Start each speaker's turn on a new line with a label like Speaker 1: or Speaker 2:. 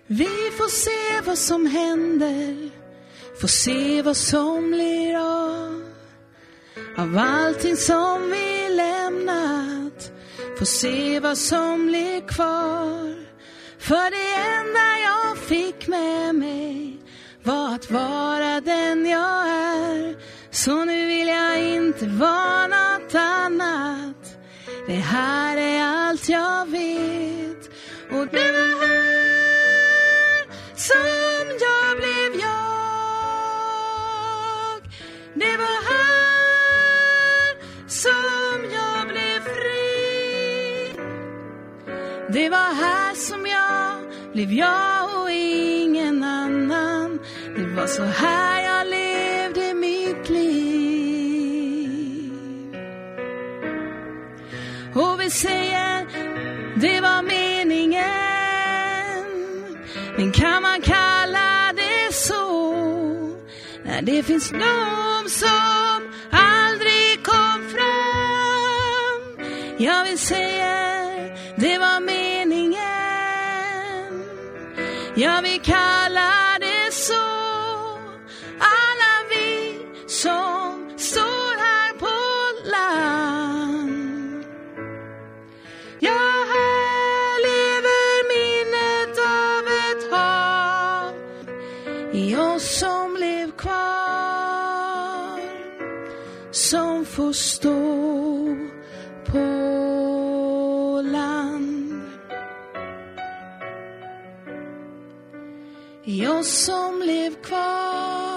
Speaker 1: Vi får se vad som händer, får se vad som blir av allting som vi lämnat, får se vad som blir kvar. För det enda jag fick med mig var att vara den jag är. Så nu vill jag inte vara något annat. Det här är allt jag vet. Och det var här som jag blev jag. Det var här som jag blev fri. Det var här som jag blev jag och ingen annan. Det var så här jag levde mitt liv. Och vi säger, det var meningen. Men kan man kalla det så? När det finns någon som aldrig kom fram. Jag vill säga, det var meningen. Jag vill kalla det så. Alla vi som står här på land. Ja, här lever minnet av ett hav. I oss som lev kvar. Som får stå på land. I oss som lev kvar.